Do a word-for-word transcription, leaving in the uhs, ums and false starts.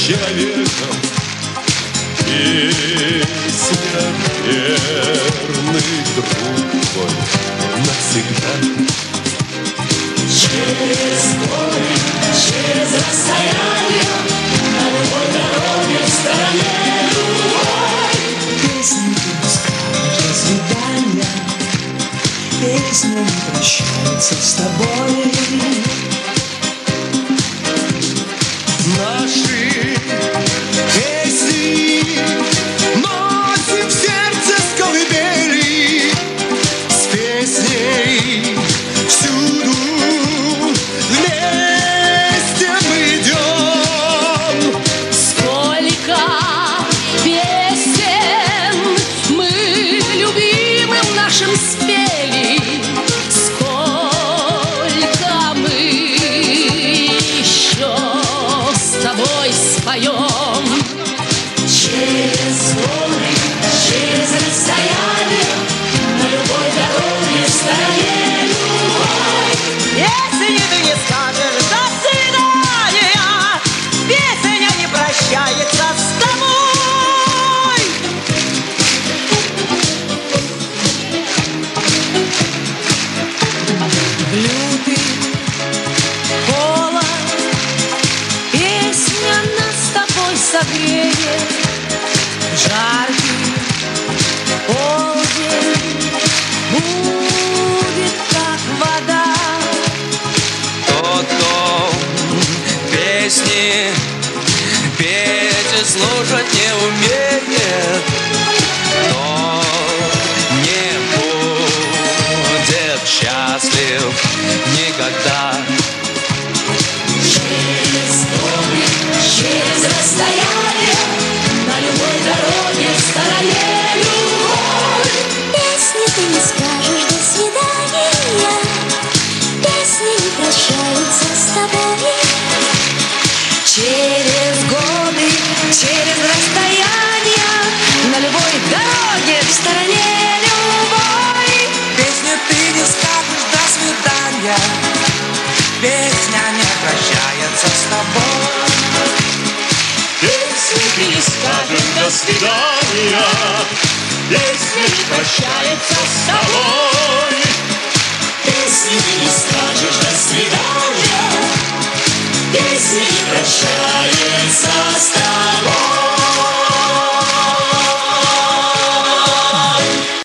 человеком. Песня верный друг твой навсегда. Через горы, через расстояние, на любой дороге в стороне любой. Песня не скажешь до свидания, песня не прощается с тобой. Наши песни носим в сердце с колыбели, с песней всюду вместе мы идем. Сколько песен мы любимым нашим спели, сколько мы еще с тобой споем. Через горы, через расстояние, на любой дороге в стороне любой. Если ты не скажешь до свидания, песня не прощается с тобой. Лютый холод, песня нас с тобой согреет. Жаркий полдень будет как вода. Тот, кто песни петь и слушать не умеет, тот не будет счастлив никогда. Через горы, через расстояние, на любой дороге в стороне любой. Песни ты не скажешь до свидания, песни не прощаются с тобой. Через годы, через расстояния, на любой дороге в стороне любой. Песню ты не скажешь до свидания, песня не прощается с тобой. Если ты не скажешь до свидания, песня не прощается с тобой. Если ты не скажешь до свидания, песня не прощается с тобой.